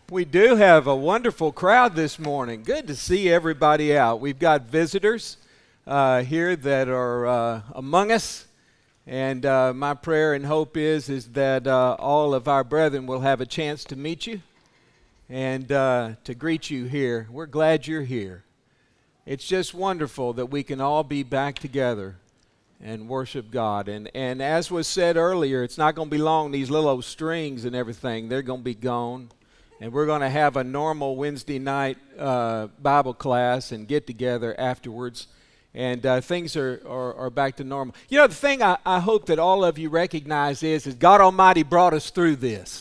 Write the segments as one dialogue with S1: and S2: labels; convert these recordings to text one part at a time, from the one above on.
S1: We do have a wonderful crowd this morning. Good to see everybody out. We've got visitors here that are among us, and my prayer and hope is that all of our brethren will have a chance to meet you and to greet you here. We're glad you're here. It's just wonderful that we can all be back together and worship God. And as was said earlier, it's not going to be long. These little old strings and everything, they're going to be gone. And we're going to have a normal Wednesday night Bible class and get together afterwards. And things are back to normal. You know, the thing I hope that all of you recognize is God Almighty brought us through this.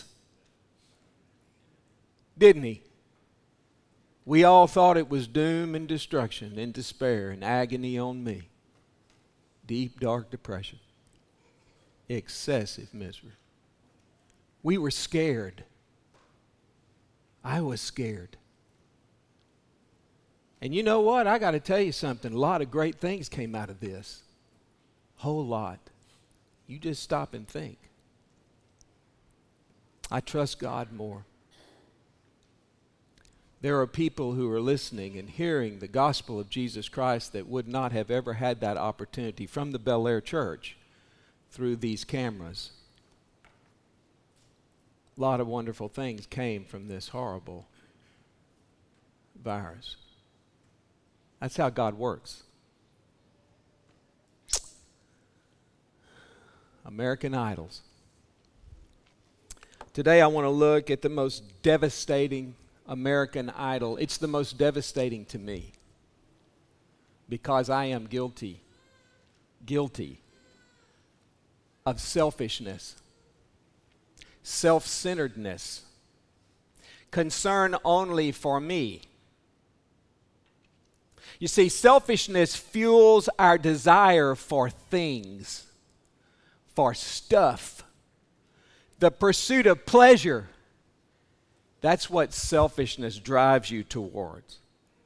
S1: Didn't He? We all thought it was doom and destruction and despair and agony on me. Deep, dark depression. Excessive misery. We were scared. I was scared. And you know what? I got to tell you something. A lot of great things came out of this. Whole lot. You just stop and think. I trust God more. There are people who are listening and hearing the gospel of Jesus Christ that would not have ever had that opportunity from the Bel Air Church through these cameras. A lot of wonderful things came from this horrible virus. That's how God works. American Idols. Today I want to look at the most devastating American Idol. It's the most devastating to me because I am guilty of selfishness, self-centeredness, concern only for me. You see, selfishness fuels our desire for things, for stuff, the pursuit of pleasure. That's what selfishness drives you towards.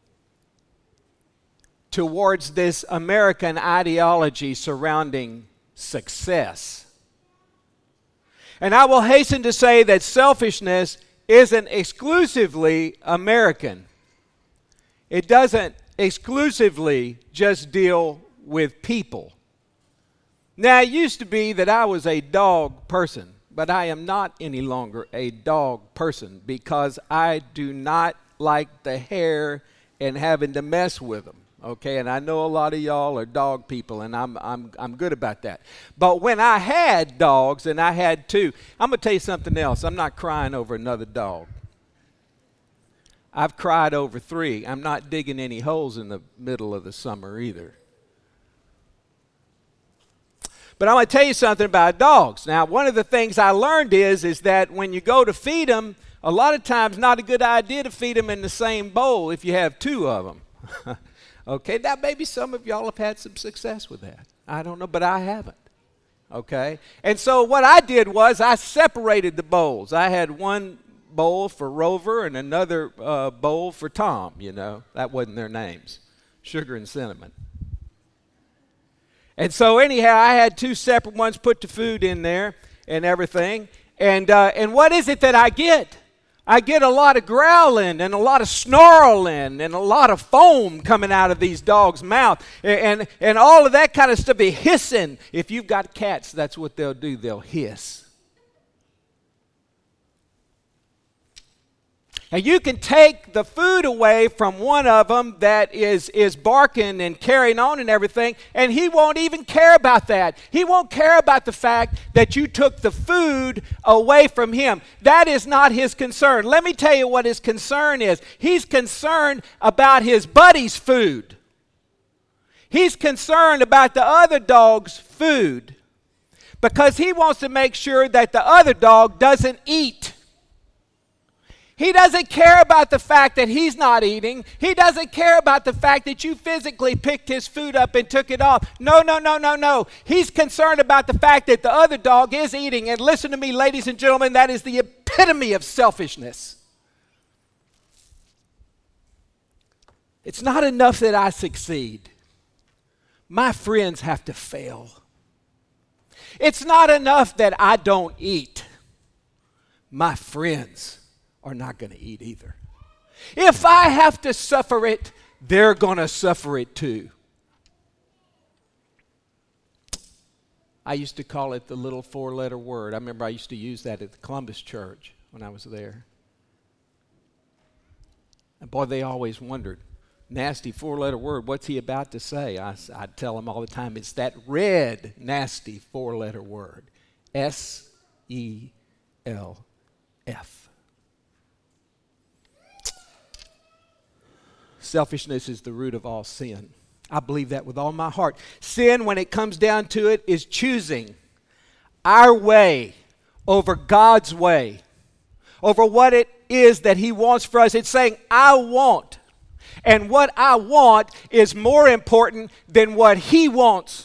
S1: Towards this American ideology surrounding success. And I will hasten to say that selfishness isn't exclusively American. It doesn't exclusively just deal with people. Now, it used to be that I was a dog person, but I am not any longer a dog person because I do not like the hair and having to mess with them. Okay, and I know a lot of y'all are dog people, and I'm good about that. But when I had dogs, and I had two, I'm going to tell you something else. I'm not crying over another dog. I've cried over 3. I'm not digging any holes in the middle of the summer either. But I'm going to tell you something about dogs. Now, one of the things I learned is that when you go to feed them, a lot of times not a good idea to feed them in the same bowl if you have 2 of them. Okay, now maybe some of y'all have had some success with that. I don't know, but I haven't. Okay, and so what I did was I separated the bowls. I had one bowl for Rover and another bowl for Tom, you know. That wasn't their names, Sugar and Cinnamon. And so anyhow, I had 2 separate ones, put the food in there and everything. And what is it that I get? I get a lot of growling and a lot of snarling and a lot of foam coming out of these dogs' mouth and all of that kind of stuff. They hissing. If you've got cats, that's what they'll do. They'll hiss. And you can take the food away from one of them that is barking and carrying on and everything, and he won't even care about that. He won't care about the fact that you took the food away from him. That is not his concern. Let me tell you what his concern is. He's concerned about his buddy's food. He's concerned about the other dog's food because he wants to make sure that the other dog doesn't eat. He doesn't care about the fact that he's not eating. He doesn't care about the fact that you physically picked his food up and took it off. No. He's concerned about the fact that the other dog is eating. And listen to me, ladies and gentlemen, that is the epitome of selfishness. It's not enough that I succeed. My friends have to fail. It's not enough that I don't eat. My friends are not going to eat either. If I have to suffer it, they're going to suffer it too. I used to call it the little 4-letter word. I remember I used to use that at the Columbus Church when I was there. And boy, they always wondered, nasty 4-letter word, what's he about to say? I'd tell them all the time, it's that red, nasty 4-letter word. S-E-L-F. Selfishness is the root of all sin. I believe that with all my heart. Sin, when it comes down to it, is choosing our way over God's way, over what it is that He wants for us. It's saying, I want. And what I want is more important than what He wants.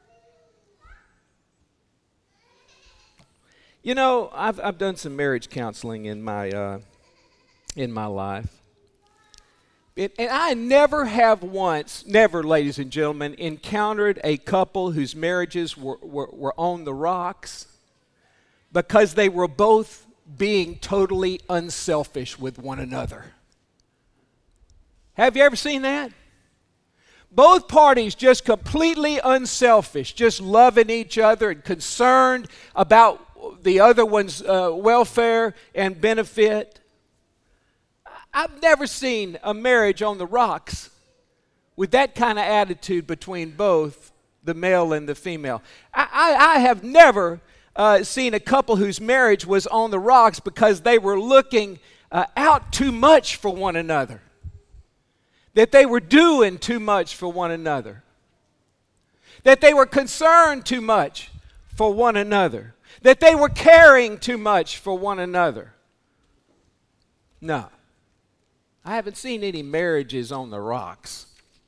S1: You know, I've done some marriage counseling in my life. And I never have once, never, ladies and gentlemen, encountered a couple whose marriages were on the rocks because they were both being totally unselfish with one another. Have you ever seen that? Both parties just completely unselfish, just loving each other and concerned about the other one's welfare and benefit. I've never seen a marriage on the rocks with that kind of attitude between both the male and the female. I have never seen a couple whose marriage was on the rocks because they were looking out too much for one another, that they were doing too much for one another, that they were concerned too much for one another, that they were caring too much for one another. No. I haven't seen any marriages on the rocks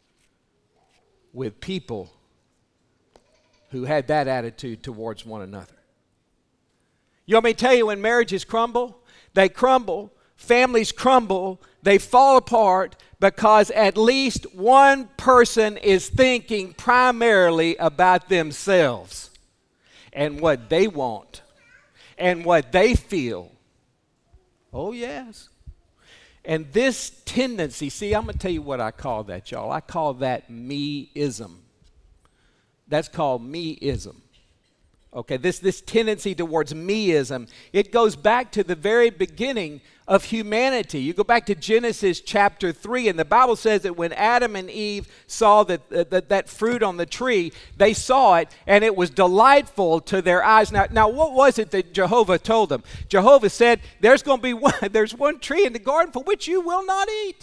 S1: with people who had that attitude towards one another. You want me to tell you, when marriages crumble, they crumble, families crumble, they fall apart because at least one person is thinking primarily about themselves and what they want and what they feel. Oh, yes. And this tendency, see, I'm going to tell you what I call that, y'all. I call that me-ism. That's called me-ism. Okay, this tendency towards me-ism, it goes back to the very beginning of humanity. You go back to Genesis chapter 3, and the Bible says that when Adam and Eve saw that fruit on the tree, they saw it, and it was delightful to their eyes. Now, what was it that Jehovah told them? Jehovah said, there's one tree in the garden for which you will not eat.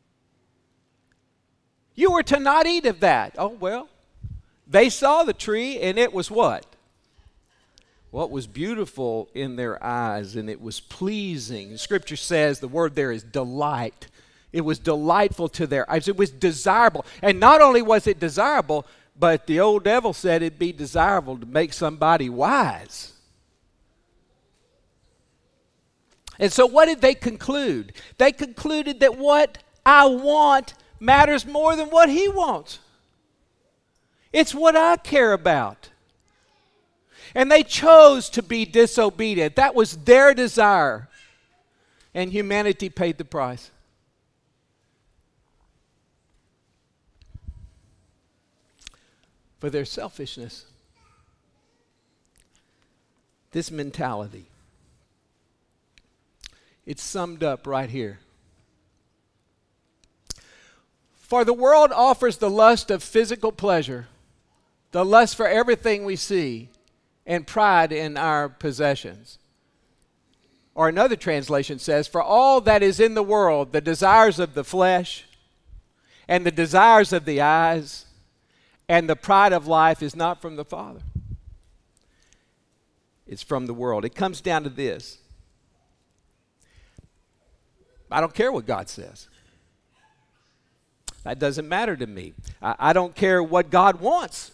S1: You were to not eat of that. Oh, well, they saw the tree, and it was what? What was beautiful in their eyes, and it was pleasing. Scripture says the word there is delight. It was delightful to their eyes. It was desirable. And not only was it desirable, but the old devil said it'd be desirable to make somebody wise. And so what did they conclude? They concluded that what I want matters more than what he wants. It's what I care about. And they chose to be disobedient. That was their desire. And humanity paid the price. For their selfishness. This mentality. It's summed up right here. For the world offers the lust of physical pleasure, the lust for everything we see, and pride in our possessions. Or another translation says, for all that is in the world, the desires of the flesh and the desires of the eyes and the pride of life is not from the Father. It's from the world. It comes down to this. I don't care what God says. That doesn't matter to me. I don't care what God wants.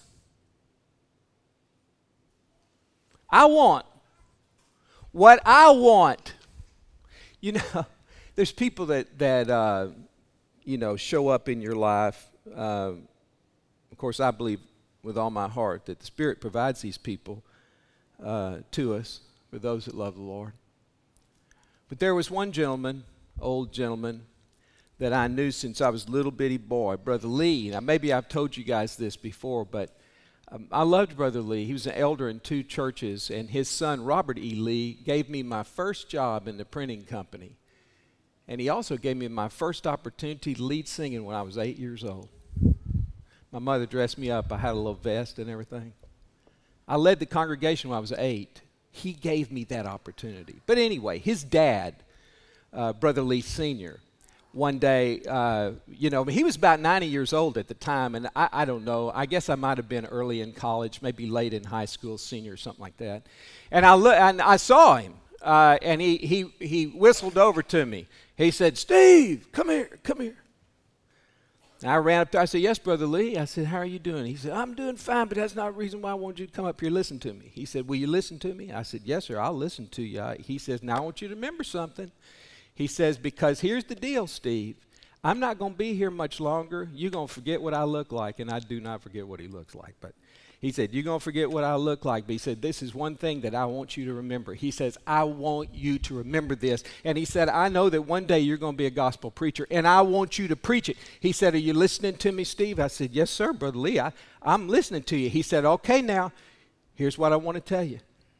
S1: I want what I want. You know, there's people that show up in your life. Of course, I believe with all my heart that the Spirit provides these people to us, for those that love the Lord. But there was one gentleman, old gentleman, that I knew since I was a little bitty boy, Brother Lee. Now, maybe I've told you guys this before, but I loved Brother Lee. He was an elder in 2 churches, and his son, Robert E. Lee, gave me my first job in the printing company. And he also gave me my first opportunity to lead singing when I was 8 years old. My mother dressed me up. I had a little vest and everything. I led the congregation when I was 8. He gave me that opportunity. But anyway, his dad, Brother Lee Sr., one day, he was about 90 years old at the time, and I don't know. I guess I might have been early in college, maybe late in high school, senior, something like that. And I saw him, and he whistled over to me. He said, "Steve, come here, come here." And I ran up there. I said, "Yes, Brother Lee." I said, "How are you doing?" He said, "I'm doing fine, but that's not the reason why I want you to come up here and listen to me." He said, "Will you listen to me?" I said, "Yes, sir, I'll listen to you." He says, "Now I want you to remember something." He says, "Because here's the deal, Steve. I'm not going to be here much longer. You're going to forget what I look like," and I do not forget what he looks like. But he said, "You're going to forget what I look like." But he said, "This is one thing that I want you to remember." He says, "I want you to remember this." And he said, "I know that one day you're going to be a gospel preacher, and I want you to preach it." He said, "Are you listening to me, Steve?" I said, "Yes, sir, Brother Lee. I'm listening to you." He said, "Okay, now, here's what I want to tell you."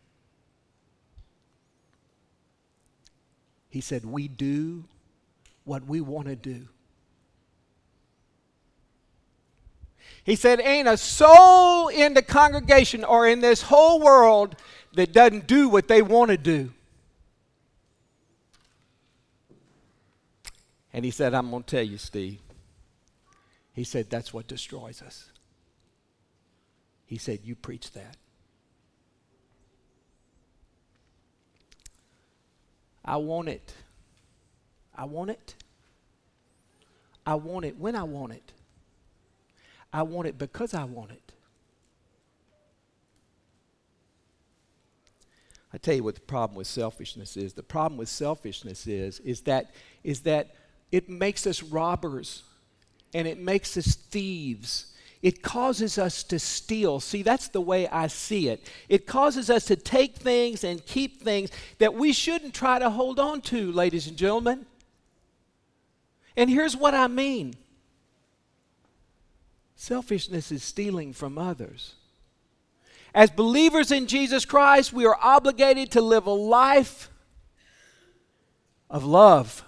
S1: He said, "We do what we want to do." He said, "Ain't a soul in the congregation or in this whole world that doesn't do what they want to do." And he said, "I'm going to tell you, Steve." He said, "That's what destroys us." He said, "You preach that." I want it. I want it. I want it when I want it. I want it because I want it. I tell you what the problem with selfishness is. The problem with selfishness is that it makes us robbers and it makes us thieves. It causes us to steal. See, that's the way I see it. It causes us to take things and keep things that we shouldn't try to hold on to, ladies and gentlemen. And here's what I mean. Selfishness is stealing from others. As believers in Jesus Christ, we are obligated to live a life of love,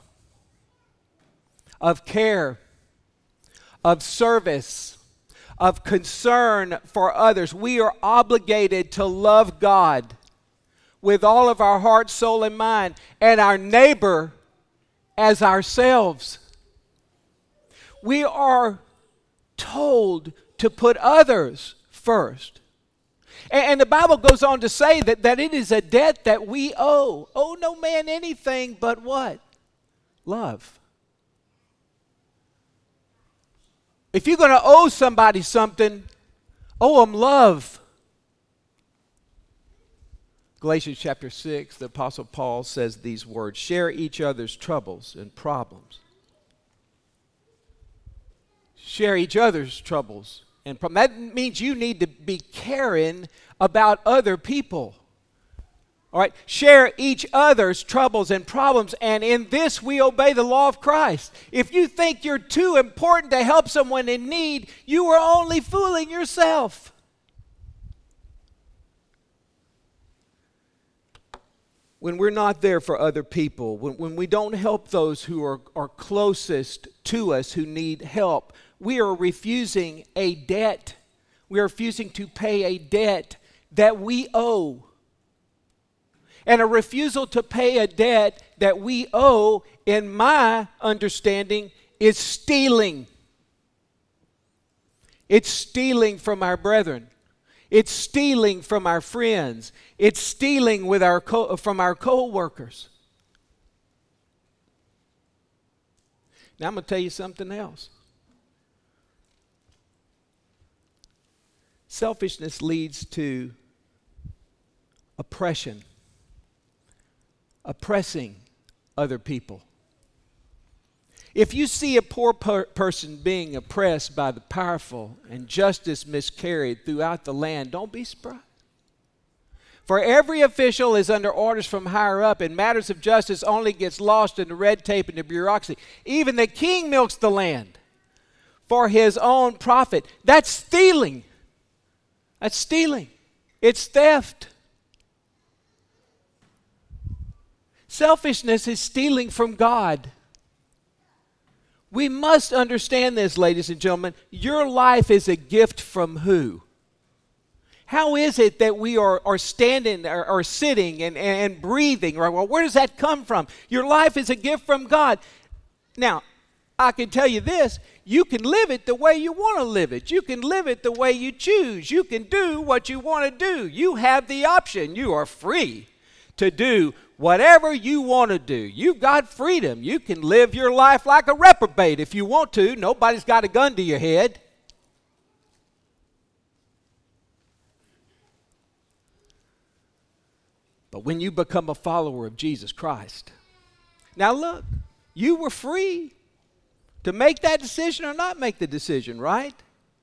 S1: of care, of service, of concern for others. We are obligated to love God with all of our heart, soul, and mind, and our neighbor as ourselves. We are told to put others first. And the Bible goes on to say that it is a debt that we owe. Owe no man anything but what? Love. If you're going to owe somebody something, owe them love. Galatians chapter 6, the Apostle Paul says these words, "Share each other's troubles and problems." Share each other's troubles and problems. That means you need to be caring about other people. All right, share each other's troubles and problems, and in this we obey the law of Christ. If you think you're too important to help someone in need, you are only fooling yourself. When we're not there for other people, when we don't help those who are closest to us who need help, we are refusing a debt. We are refusing to pay a debt that we owe. And a refusal to pay a debt that we owe, in my understanding, is stealing. It's stealing from our brethren. It's stealing from our friends. It's stealing with from our co-workers. Now I'm going to tell you something else. Selfishness leads to oppression. Oppressing other people. If you see a poor person being oppressed by the powerful and justice miscarried throughout the land, don't be surprised. For every official is under orders from higher up, and matters of justice only gets lost in the red tape and the bureaucracy. Even the king milks the land for his own profit. That's stealing. That's stealing. It's theft. Selfishness is stealing from God. We must understand this, ladies and gentlemen. Your life is a gift from who? How is it that we are standing or sitting and breathing? Right? Well, where does that come from? Your life is a gift from God. Now, I can tell you this. You can live it the way you want to live it. You can live it the way you choose. You can do what you want to do. You have the option. You are free to do whatever you want to do. You've got freedom. You can live your life like a reprobate if you want to. Nobody's got a gun to your head. But when you become a follower of Jesus Christ, now look, you were free to make that decision or not make the decision, right?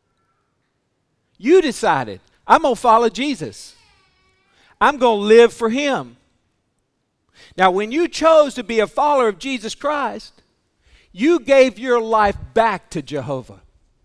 S1: You decided, I'm going to follow Jesus. I'm going to live for him. Now, when you chose to be a follower of Jesus Christ, you gave your life back to Jehovah.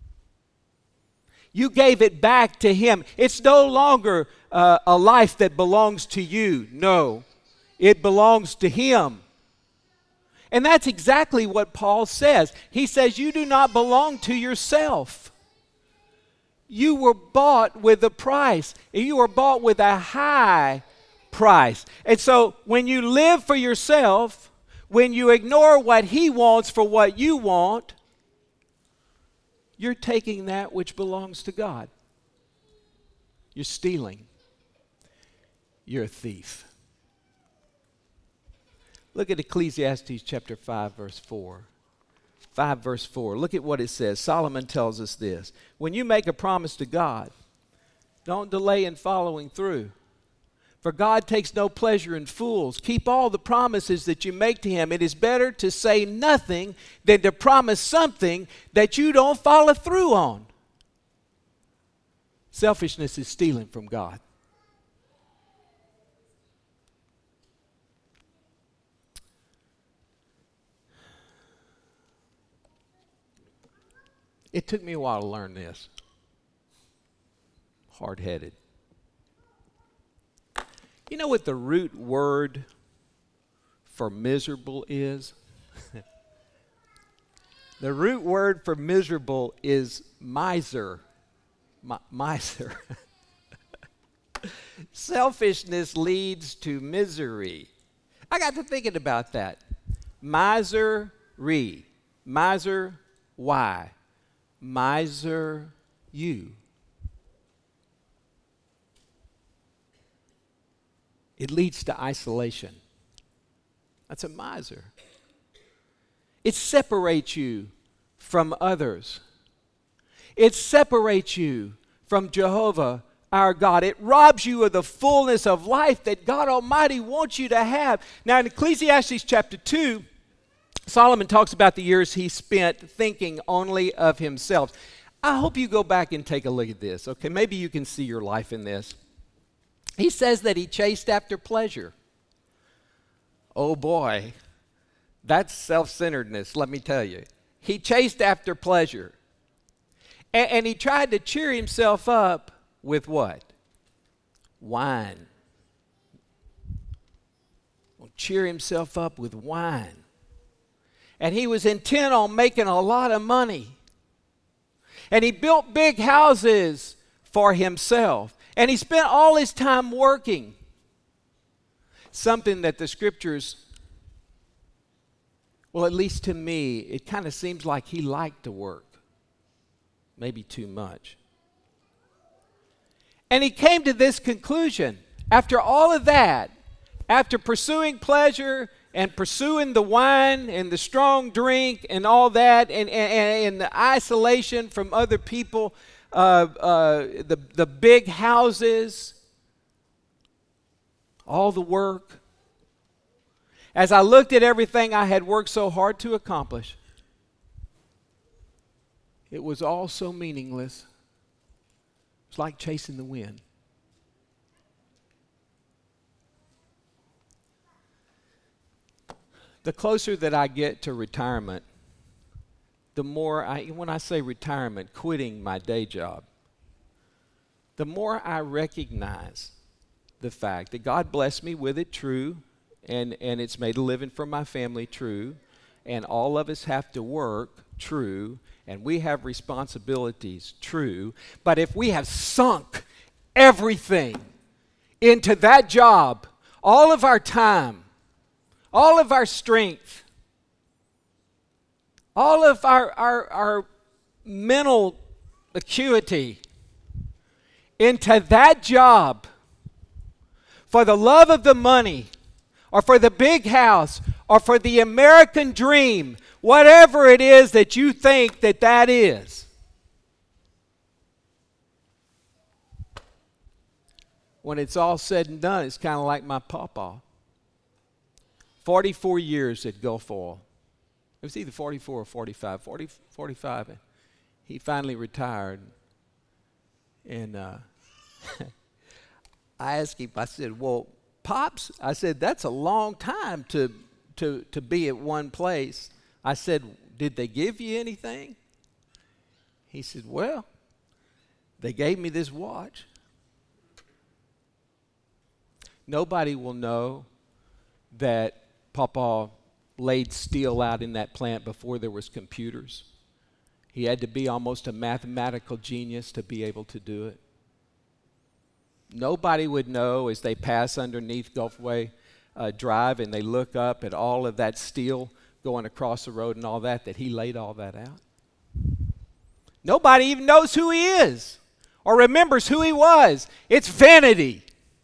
S1: You gave it back to him. It's no longer a life that belongs to you. No, it belongs to him. And that's exactly what Paul says. He says, you do not belong to yourself. You were bought with a price. You were bought with a high price. And so when you live for yourself, when you ignore what he wants for what you want, you're taking that which belongs to God. You're stealing. You're a thief. Look at Ecclesiastes chapter 5, verse 4. 5 verse 4. Look at what it says. Solomon tells us this. When you make a promise to God, don't delay in following through. For God takes no pleasure in fools. Keep all the promises that you make to him. It is better to say nothing than to promise something that you don't follow through on. Selfishness is stealing from God. It took me a while to learn this. Hard-headed. You know what the root word for miserable is? The root word for miserable is miser. Miser. Selfishness leads to misery. I got to thinking about that. Misery. Miser, why? Miser, you. It leads to isolation. That's a miser. It separates you from others. It separates you from Jehovah, our God. It robs you of the fullness of life that God Almighty wants you to have. Now, in Ecclesiastes chapter 2, Solomon talks about the years he spent thinking only of himself. I hope you go back and take a look at this, okay? Maybe you can see your life in this. He says that he chased after pleasure. Oh boy, that's self-centeredness, let me tell you. He chased after pleasure. And he tried to cheer himself up with what? Wine. Cheer himself up with wine. And he was intent on making a lot of money. And he built big houses for himself. And he spent all his time working. Something that the scriptures, well, at least to me, it kind of seems like he liked to work. Maybe too much. And he came to this conclusion. After all of that, after pursuing pleasure and pursuing the wine and the strong drink and all that, and the isolation from other people, the big houses, all the work. As I looked at everything I had worked so hard to accomplish, it was all so meaningless. It's like chasing the wind. The closer that I get to retirement, the more when I say retirement, quitting my day job, the more I recognize the fact that God blessed me with it, true, and it's made a living for my family, true, and all of us have to work, true, and we have responsibilities, true, but if we have sunk everything into that job, all of our time, all of our strength, all of our mental acuity into that job for the love of the money or for the big house or for the American dream, whatever it is that you think that is. When it's all said and done, it's kind of like my pawpaw. 44 years at Gulf Oil. It was either 44 or 45. 45. He finally retired. And I asked him, I said, well, Pops, I said, that's a long time to be at one place. I said, did they give you anything? He said, well, they gave me this watch. Nobody will know that Papa laid steel out in that plant before there was computers. He had to be almost a mathematical genius to be able to do it. Nobody would know as they pass underneath Gulfway Drive and they look up at all of that steel going across the road and all that he laid all that out. Nobody even knows who he is or remembers who he was. It's vanity.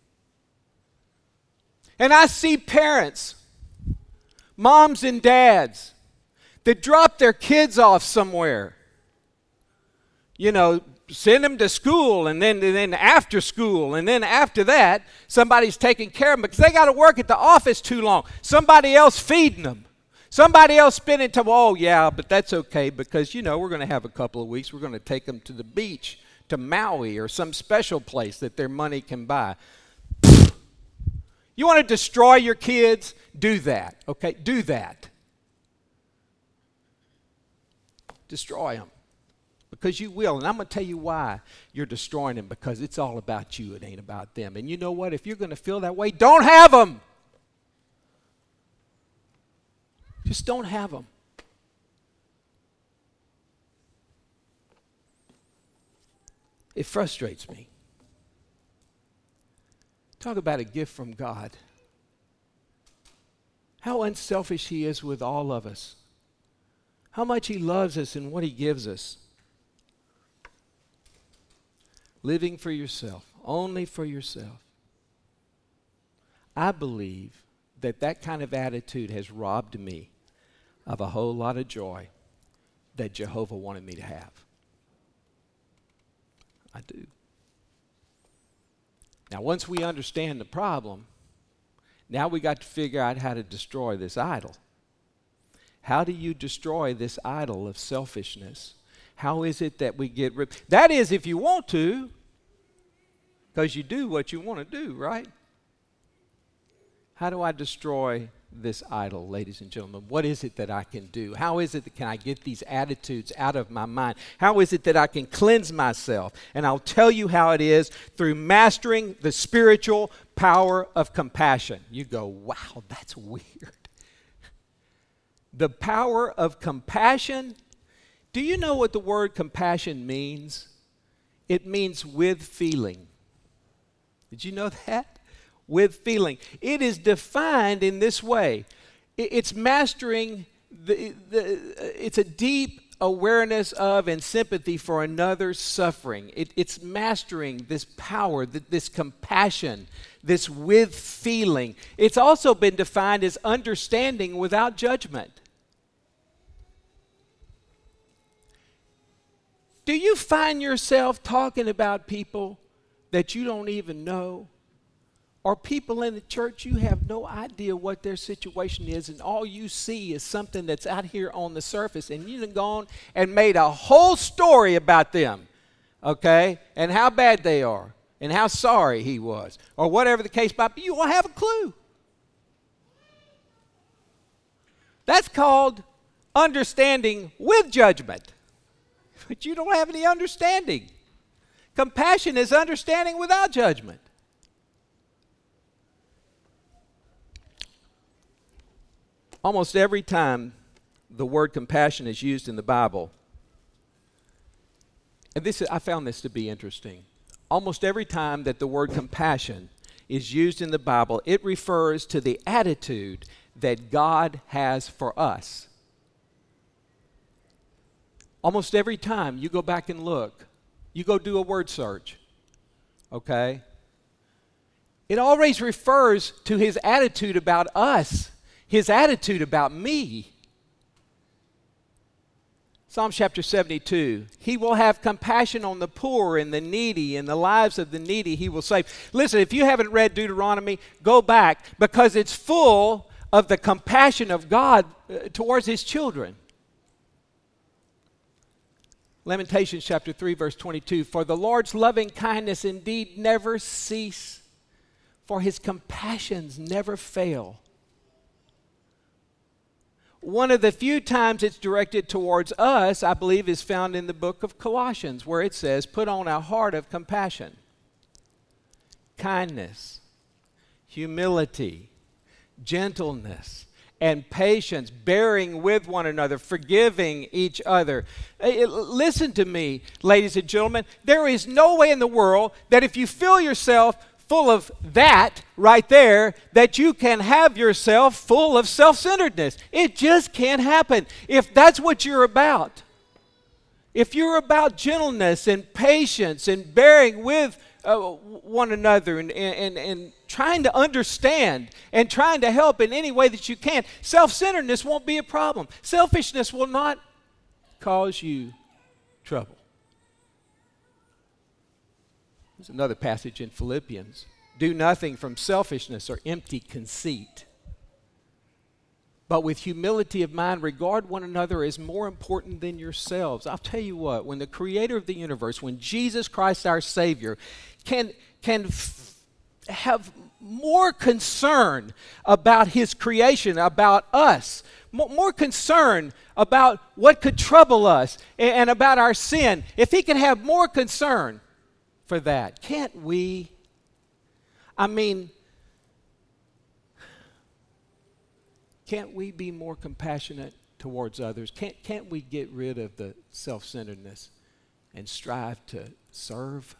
S1: And I see parents, moms and dads, that drop their kids off somewhere. You know, send them to school and then after school. And then after that, somebody's taking care of them because they got to work at the office too long. Somebody else feeding them. Somebody else spending time. Oh, yeah, but that's okay because, you know, we're going to have a couple of weeks. We're going to take them to the beach, to Maui or some special place that their money can buy. You want to destroy your kids? Do that, okay? Do that. Destroy them. Because you will. And I'm going to tell you why you're destroying them. Because it's all about you. It ain't about them. And you know what? If you're going to feel that way, don't have them. Just don't have them. It frustrates me. Talk about a gift from God. How unselfish He is with all of us. How much He loves us and what He gives us. Living for yourself, only for yourself. I believe that kind of attitude has robbed me of a whole lot of joy that Jehovah wanted me to have. I do. Now, once we understand the problem, now we got to figure out how to destroy this idol. How do you destroy this idol of selfishness? How is it that we get rid? That is, if you want to, because you do what you want to do, right? How do I destroy this idol, ladies and gentlemen? What is it that I can do? How is it that can I get these attitudes out of my mind? How is it that I can cleanse myself? And I'll tell you how it is through mastering the spiritual power of compassion. You go, wow, that's weird. The power of compassion. Do you know what the word compassion means? It means with feeling. Did you know that? With feeling. It is defined in this way. It's mastering, it's a deep awareness of and sympathy for another's suffering. It's mastering this power, this compassion, this with feeling. It's also been defined as understanding without judgment. Do you find yourself talking about people that you don't even know? Or people in the church, you have no idea what their situation is, and all you see is something that's out here on the surface, and you've gone and made a whole story about them, okay, and how bad they are, and how sorry he was, or whatever the case might be. You won't have a clue. That's called understanding with judgment. But you don't have any understanding. Compassion is understanding without judgment. Almost every time the word compassion is used in the Bible, and I found this to be interesting. Almost every time that the word compassion is used in the Bible, it refers to the attitude that God has for us. Almost every time you go back and look, you go do a word search, okay? It always refers to his attitude about us, his attitude about me. Psalm chapter 72, he will have compassion on the poor and the needy, and the lives of the needy he will save. Listen, if you haven't read Deuteronomy, go back, because it's full of the compassion of God towards his children. Lamentations chapter 3, verse 22, for the Lord's loving kindness indeed never cease, for his compassions never fail. One of the few times it's directed towards us, I believe, is found in the book of Colossians, where it says, put on a heart of compassion, kindness, humility, gentleness, and patience, bearing with one another, forgiving each other. Listen to me, ladies and gentlemen. There is no way in the world that if you feel yourself full of that right there, that you can have yourself full of self-centeredness. It just can't happen. If that's what you're about, if you're about gentleness and patience and bearing with one another and trying to understand and trying to help in any way that you can, self-centeredness won't be a problem. Selfishness will not cause you trouble. There's another passage in Philippians. Do nothing from selfishness or empty conceit, but with humility of mind regard one another as more important than yourselves. I'll tell you what, when the creator of the universe, when Jesus Christ our Savior, can have more concern about his creation, about us, more concern about what could trouble us and about our sin, if he can have more concern for that, can't we? Can't we be more compassionate towards others? Can't we get rid of the self-centeredness and strive to serve?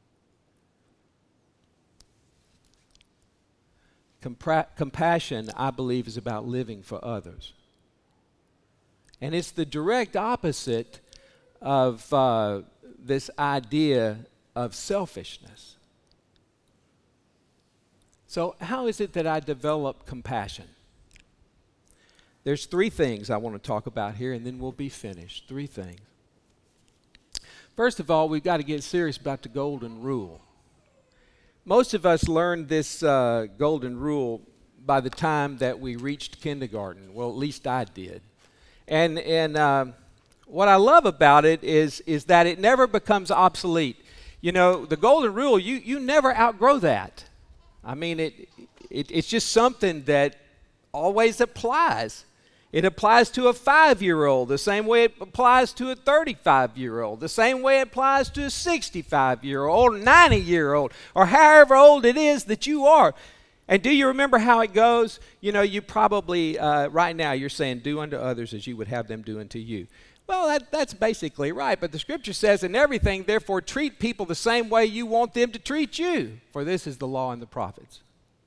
S1: Compassion, I believe, is about living for others. And it's the direct opposite of this idea of selfishness. So how is it that I develop compassion? There's three things I want to talk about here, and then we'll be finished. Three things. First of all, we've got to get serious about the golden rule. Most of us learned this golden rule by the time that we reached kindergarten. Well, at least I did. And what I love about it is that it never becomes obsolete. You know, the golden rule, you never outgrow that. I mean, it's just something that always applies. It applies to a 5-year-old the same way it applies to a 35-year-old, the same way it applies to a 65-year-old, 90-year-old, or however old it is that you are. And do you remember how it goes? You know, you probably, right now, you're saying, do unto others as you would have them do unto you. Well, that's basically right, but the scripture says, in everything, therefore, treat people the same way you want them to treat you, for this is the law and the prophets.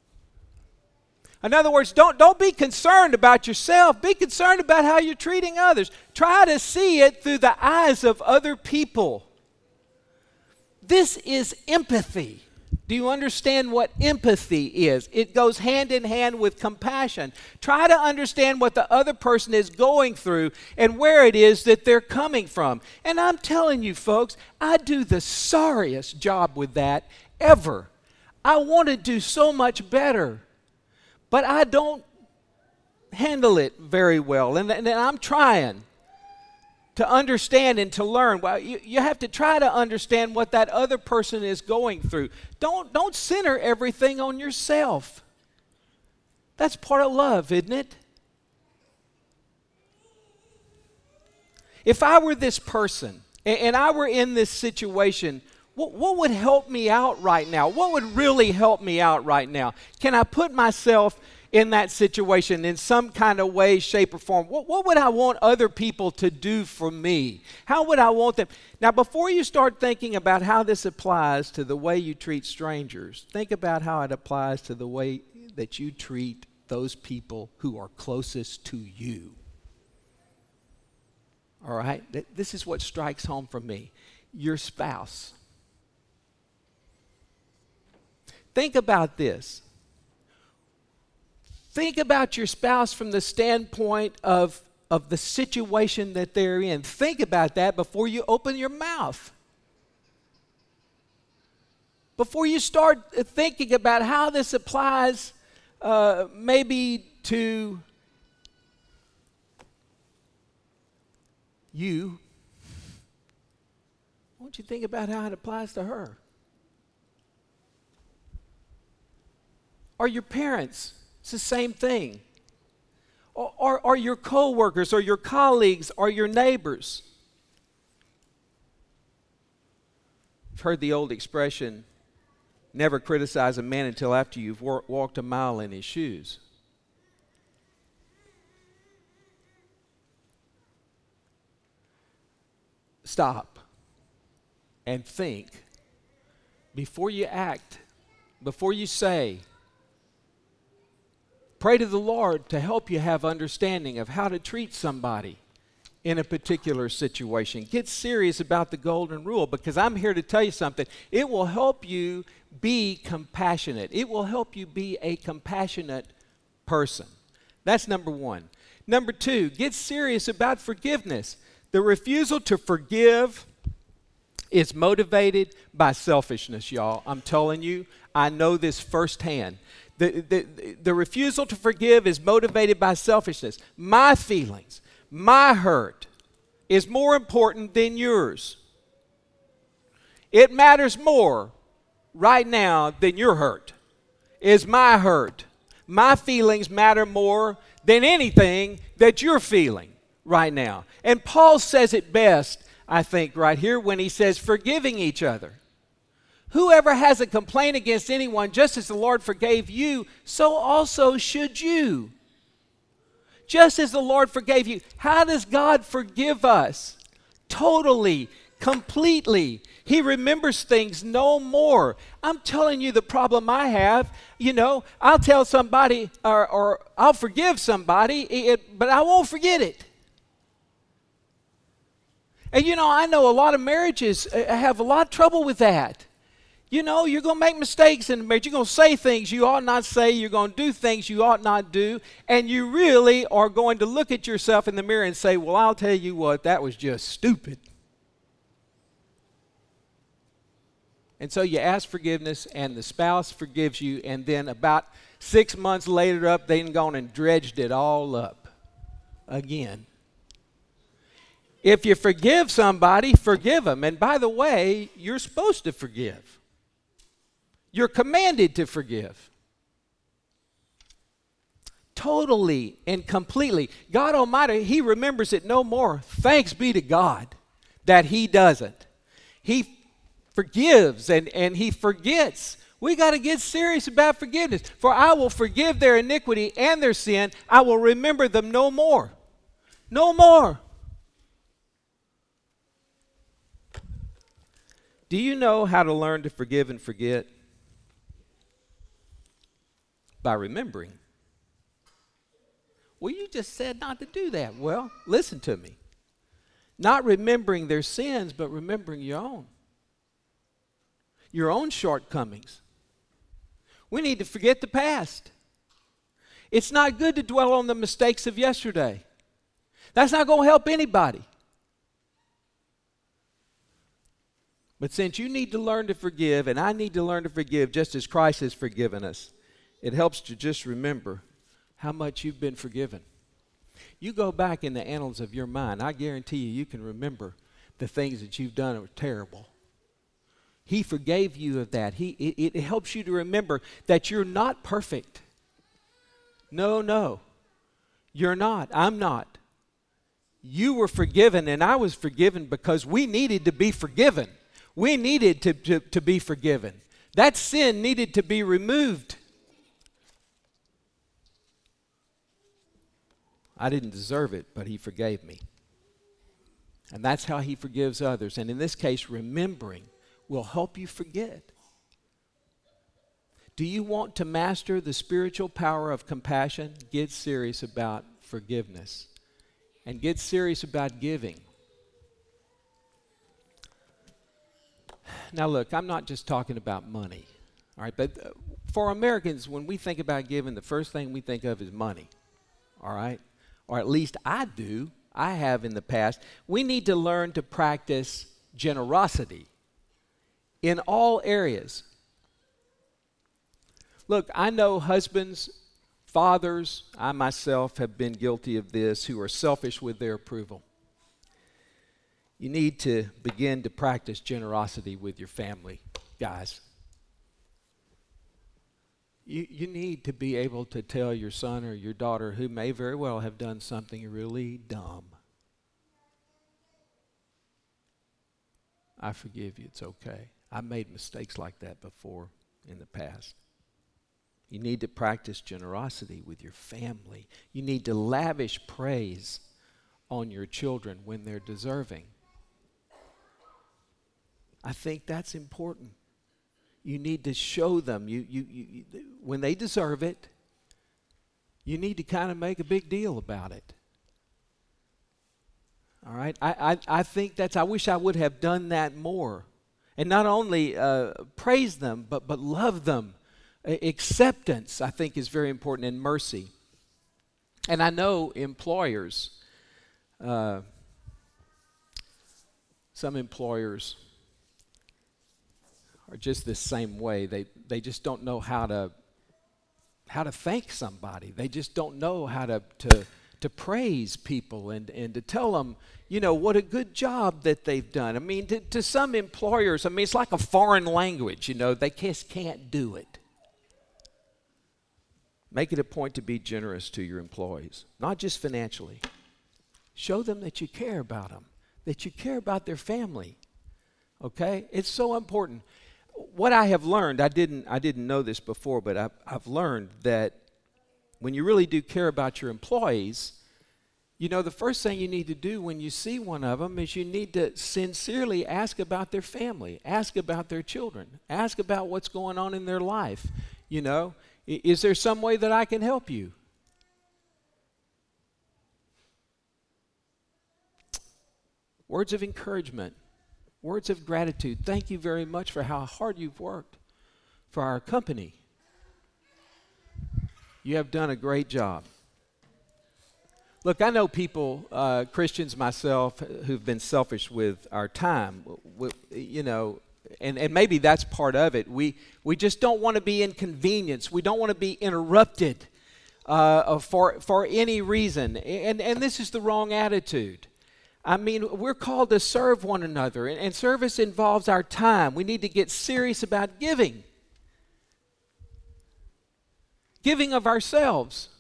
S1: In other words, don't be concerned about yourself. Be concerned about how you're treating others. Try to see it through the eyes of other people. This is empathy. Do you understand what empathy is? It goes hand in hand with compassion. Try to understand what the other person is going through and where it is that they're coming from. And I'm telling you, folks, I do the sorriest job with that ever. I want to do so much better, but I don't handle it very well. And I'm trying to understand and to learn. Well, you have to try to understand what that other person is going through. Don't center everything on yourself. That's part of love, isn't it? If I were this person and I were in this situation, what would help me out right now? What would really help me out right now? Can I put myself in that situation in some kind of way, shape, or form? What would I want other people to do for me? How would I want them? Now, before you start thinking about how this applies to the way you treat strangers, think about how it applies to the way that you treat those people who are closest to you. All right? This is what strikes home for me. Your spouse. Think about this. Think about your spouse from the standpoint of the situation that they're in. Think about that before you open your mouth. Before you start thinking about how this applies maybe to you, why don't you think about how it applies to her? Or your parents. It's the same thing. Or your co-workers, or your colleagues, or your neighbors. I've heard the old expression, never criticize a man until after you've walked a mile in his shoes. Stop and think before you act, before you say. Pray to the Lord to help you have understanding of how to treat somebody in a particular situation. Get serious about the golden rule, because I'm here to tell you something. It will help you be compassionate. It will help you be a compassionate person. That's number one. Number two, get serious about forgiveness. The refusal to forgive is motivated by selfishness, y'all. I'm telling you, I know this firsthand. The refusal to forgive is motivated by selfishness. My feelings, my hurt is more important than yours. It matters more right now than your hurt. Is my hurt. My feelings matter more than anything that you're feeling right now. And Paul says it best, I think, right here when he says forgiving each other. Whoever has a complaint against anyone, just as the Lord forgave you, so also should you. Just as the Lord forgave you. How does God forgive us? Totally, completely. He remembers things no more. I'm telling you the problem I have. I'll tell somebody or I'll forgive somebody, but I won't forget it. And I know a lot of marriages have a lot of trouble with that. You're going to make mistakes in the marriage. You're going to say things you ought not say. You're going to do things you ought not do. And you really are going to look at yourself in the mirror and say, well, I'll tell you what, that was just stupid. And so you ask forgiveness, and the spouse forgives you, and then about 6 months later they done gone and dredged it all up again. If you forgive somebody, forgive them. And by the way, you're supposed to forgive. You're commanded to forgive. Totally and completely. God Almighty, He remembers it no more. Thanks be to God that He doesn't. He forgives and He forgets. We got to get serious about forgiveness. For I will forgive their iniquity and their sin. I will remember them no more. No more. Do you know how to learn to forgive and forget? By remembering. Well, you just said not to do that. Well, listen to me. Not remembering their sins, but remembering your own shortcomings. We need to forget the past. It's not good to dwell on the mistakes of yesterday. That's not going to help anybody. But since you need to learn to forgive, and I need to learn to forgive just as Christ has forgiven us, it helps to just remember how much you've been forgiven. You go back in the annals of your mind, I guarantee you can remember the things that you've done that were terrible. He forgave you of that. It helps you to remember that you're not perfect. No, you're not. I'm not. You were forgiven and I was forgiven because we needed to be forgiven. We needed to be forgiven. That sin needed to be removed. I didn't deserve it, but he forgave me. And that's how he forgives others. And in this case, remembering will help you forget. Do you want to master the spiritual power of compassion? Get serious about forgiveness. And get serious about giving. Now look, I'm not just talking about money. All right, but for Americans, when we think about giving, the first thing we think of is money. All right? Or at least I do. I have in the past. We need to learn to practice generosity in all areas. Look, I know husbands, fathers, I myself have been guilty of this, who are selfish with their approval. You need to begin to practice generosity with your family, guys. You need to be able to tell your son or your daughter who may very well have done something really dumb, I forgive you, it's okay. I've made mistakes like that before in the past. You need to practice generosity with your family. You need to lavish praise on your children when they're deserving. I think that's important. You need to show them, you when they deserve it, you need to kind of make a big deal about it. All right? I think I wish I would have done that more. And not only praise them, but love them. Acceptance, I think, is very important, and mercy. And I know employers, some employers are just the same way. They just don't know how to thank somebody. They just don't know how to praise people and to tell them, what a good job that they've done. I mean, to some employers, it's like a foreign language, they just can't do it. Make it a point to be generous to your employees, not just financially. Show them that you care about them, that you care about their family. Okay? It's so important. What I have learned, I didn't know this before, but I've learned that when you really do care about your employees, the first thing you need to do when you see one of them is you need to sincerely ask about their family, ask about their children, ask about what's going on in their life. Is there some way that I can help you? Words of encouragement, words of gratitude. Thank you very much for how hard you've worked for our company. You have done a great job. Look, I know people, Christians myself, who've been selfish with our time, and maybe that's part of it. We just don't want to be inconvenienced. We don't want to be interrupted for any reason. And this is the wrong attitude. We're called to serve one another, and service involves our time. We need to get serious about giving. Giving of ourselves.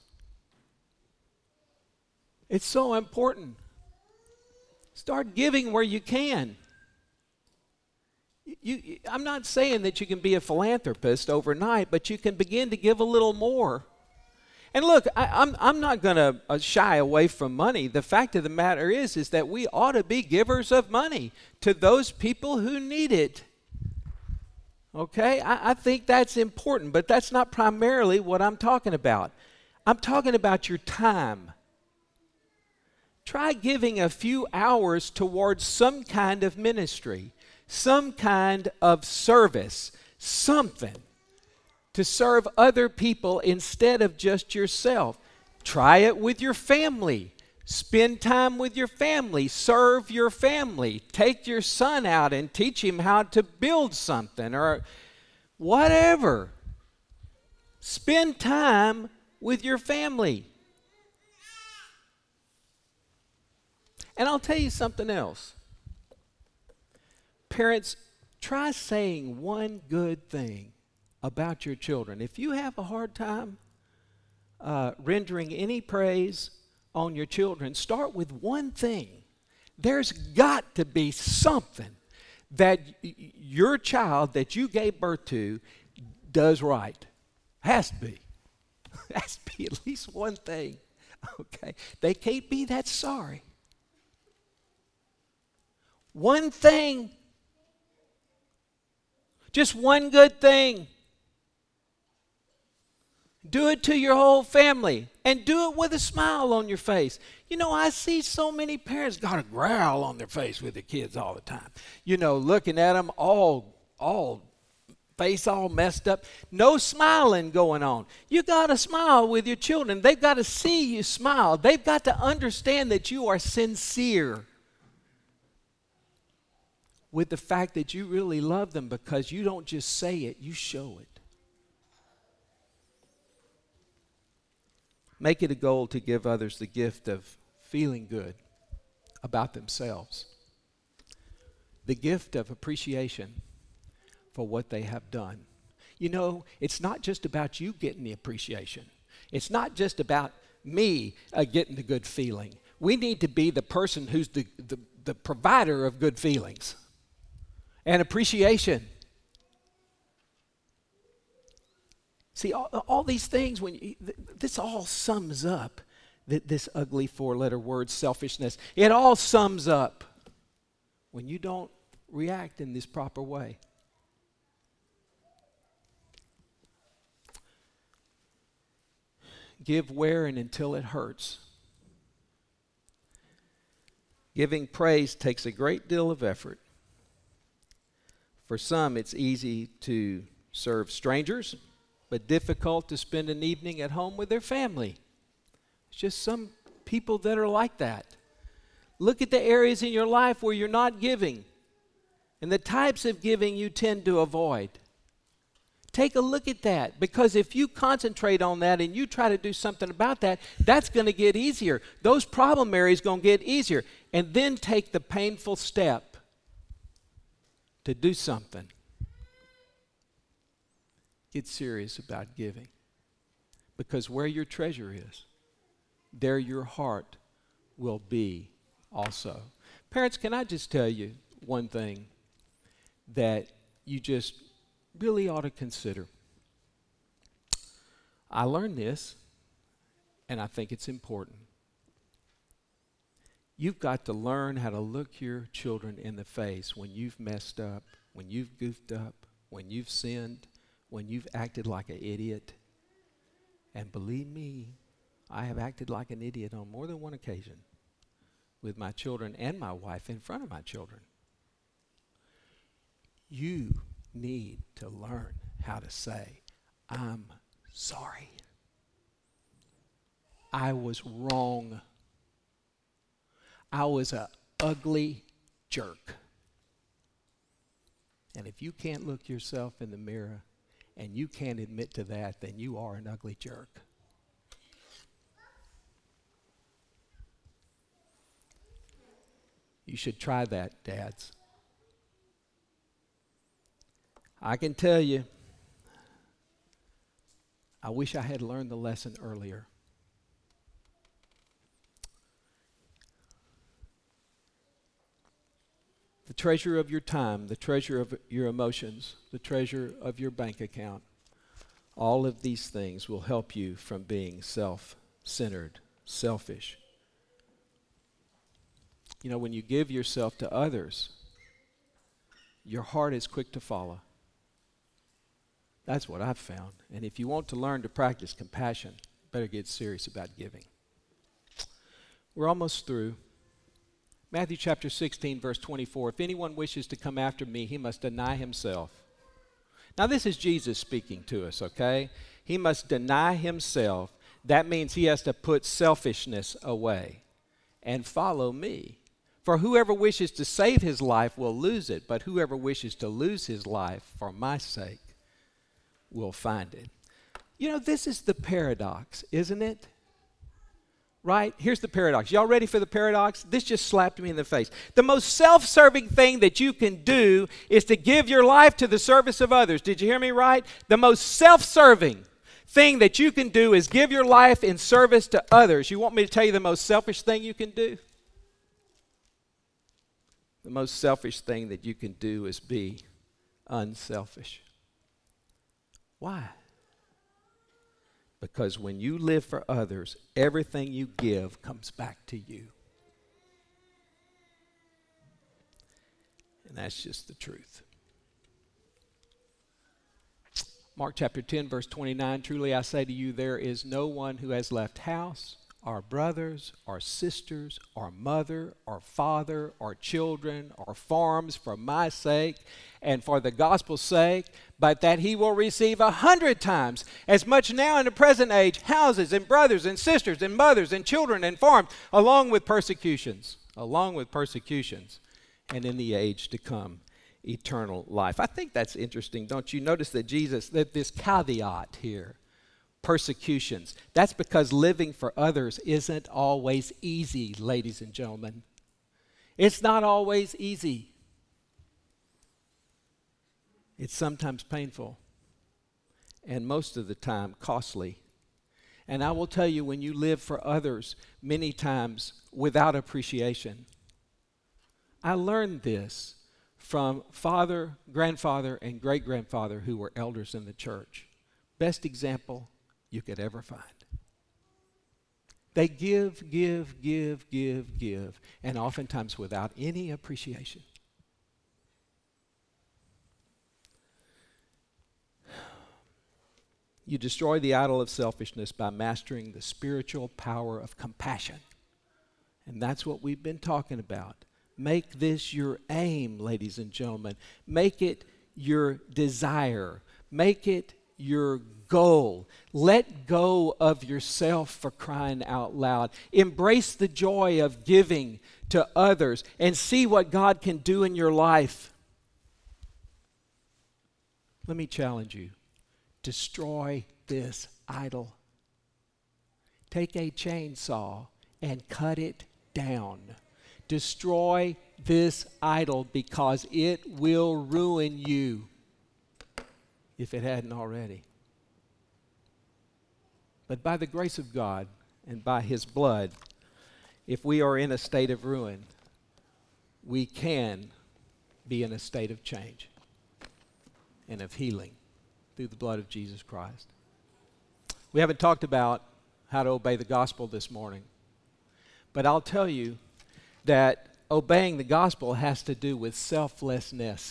S1: It's so important. Start giving where you can. I'm not saying that you can be a philanthropist overnight, but you can begin to give a little more. And look, I'm not going to shy away from money. The fact of the matter is that we ought to be givers of money to those people who need it. Okay? I think that's important, but that's not primarily what I'm talking about. I'm talking about your time. Try giving a few hours towards some kind of ministry, some kind of service, something to serve other people instead of just yourself. Try it with your family. Spend time with your family. Serve your family. Take your son out and teach him how to build something or whatever. Spend time with your family. And I'll tell you something else. Parents, try saying one good thing about your children. If you have a hard time rendering any praise on your children, start with one thing. There's got to be something that your child that you gave birth to does right. Has to be. Has to be at least one thing. Okay? They can't be that sorry. One thing. Just one good thing. Do it to your whole family. And do it with a smile on your face. You know, I see so many parents got a growl on their face with their kids all the time. You know, looking at them all face all messed up. No smiling going on. You got to smile with your children. They've got to see you smile. They've got to understand that you are sincere with the fact that you really love them, because you don't just say it, you show it. Make it a goal to give others the gift of feeling good about themselves. The gift of appreciation for what they have done. You know, it's not just about you getting the appreciation. It's not just about me getting the good feeling. We need to be the person who's the provider of good feelings and appreciation. See, all these things, this all sums up this ugly four-letter word, selfishness. It all sums up when you don't react in this proper way. Give where and until it hurts. Giving praise takes a great deal of effort. For some, it's easy to serve strangers, but difficult to spend an evening at home with their family. It's just some people that are like that. Look at the areas in your life where you're not giving and the types of giving you tend to avoid. Take a look at that, because if you concentrate on that and you try to do something about that, that's going to get easier. Those problem areas going to get easier. And then take the painful step to do something. Get serious about giving, because where your treasure is, there your heart will be also. Parents, can I just tell you one thing that you just really ought to consider? I learned this, and I think it's important. You've got to learn how to look your children in the face when you've messed up, when you've goofed up, when you've sinned, when you've acted like an idiot. And believe me, I have acted like an idiot on more than one occasion with my children and my wife in front of my children. You need to learn how to say, I'm sorry. I was wrong. I was an ugly jerk. And if you can't look yourself in the mirror and you can't admit to that, then you are an ugly jerk. You should try that, dads. I can tell you, I wish I had learned the lesson earlier. The treasure of your time, the treasure of your emotions, the treasure of your bank account, all of these things will help you from being self-centered, selfish. You know, when you give yourself to others, your heart is quick to follow. That's what I've found. And if you want to learn to practice compassion, better get serious about giving. We're almost through. Matthew chapter 16, verse 24. If anyone wishes to come after me, he must deny himself. Now, this is Jesus speaking to us, okay? He must deny himself. That means he has to put selfishness away and follow me. For whoever wishes to save his life will lose it, but whoever wishes to lose his life for my sake will find it. You know, this is the paradox, isn't it? Right? Here's the paradox. Y'all ready for the paradox? This just slapped me in the face. The most self-serving thing that you can do is to give your life to the service of others. Did you hear me right? The most self-serving thing that you can do is give your life in service to others. You want me to tell you the most selfish thing you can do? The most selfish thing that you can do is be unselfish. Why? Because when you live for others, everything you give comes back to you. And that's just the truth. Mark chapter 10, verse 29, truly I say to you, there is no one who has left house, or brothers, or sisters, or mother, or father, or children, or farms for my sake and for the gospel's sake, but that he will receive 100 times as much now in the present age, houses and brothers and sisters and mothers and children and farms, along with persecutions, and in the age to come, eternal life. I think that's interesting, don't you? Notice that that this caveat here, persecutions. That's because living for others isn't always easy, ladies and gentlemen. It's not always easy. It's sometimes painful, and most of the time costly. And I will tell you, when you live for others, many times without appreciation. I learned this from father, grandfather, and great-grandfather who were elders in the church. Best example you could ever find. They give, and oftentimes without any appreciation. You destroy the idol of selfishness by mastering the spiritual power of compassion. And that's what we've been talking about. Make this your aim, ladies and gentlemen. Make it your desire. Make it your goal. Let go of yourself, for crying out loud. Embrace the joy of giving to others and see what God can do in your life. Let me challenge you. Destroy this idol. Take a chainsaw and cut it down. Destroy this idol, because it will ruin you if it hadn't already. But by the grace of God and by His blood, if we are in a state of ruin, we can be in a state of change and of healing through the blood of Jesus Christ. We haven't talked about how to obey the gospel this morning, but I'll tell you that obeying the gospel has to do with selflessness.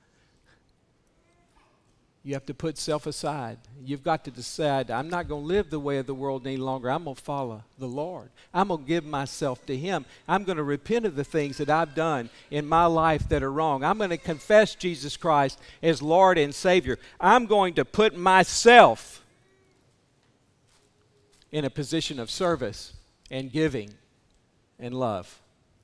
S1: You have to put self aside. You've got to decide, I'm not going to live the way of the world any longer. I'm going to follow the Lord. I'm going to give myself to Him. I'm going to repent of the things that I've done in my life that are wrong. I'm going to confess Jesus Christ as Lord and Savior. I'm going to put myself in a position of service and giving and love.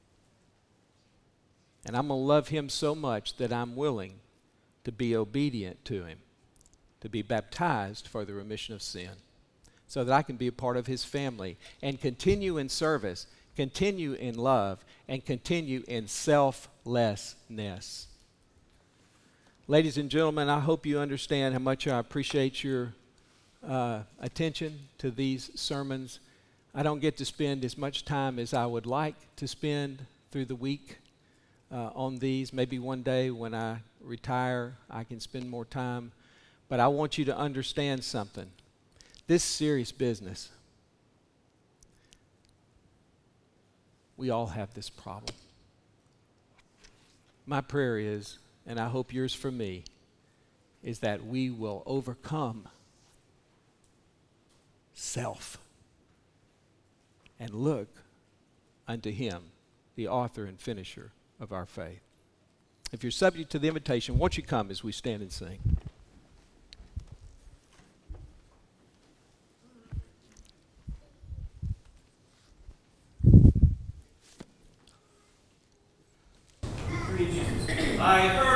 S1: And I'm going to love Him so much that I'm willing to be obedient to Him, to be baptized for the remission of sin, so that I can be a part of His family and continue in service, continue in love, and continue in selflessness. Ladies and gentlemen, I hope you understand how much I appreciate your attention to these sermons. I don't get to spend as much time as I would like to spend through the week on these. Maybe one day when I retire, I can spend more time. But I want you to understand something. This serious business, we all have this problem. My prayer is, and I hope yours for me, is that we will overcome self and look unto Him, the author and finisher of our faith. If you're subject to the invitation, won't you come as we stand and sing? I heard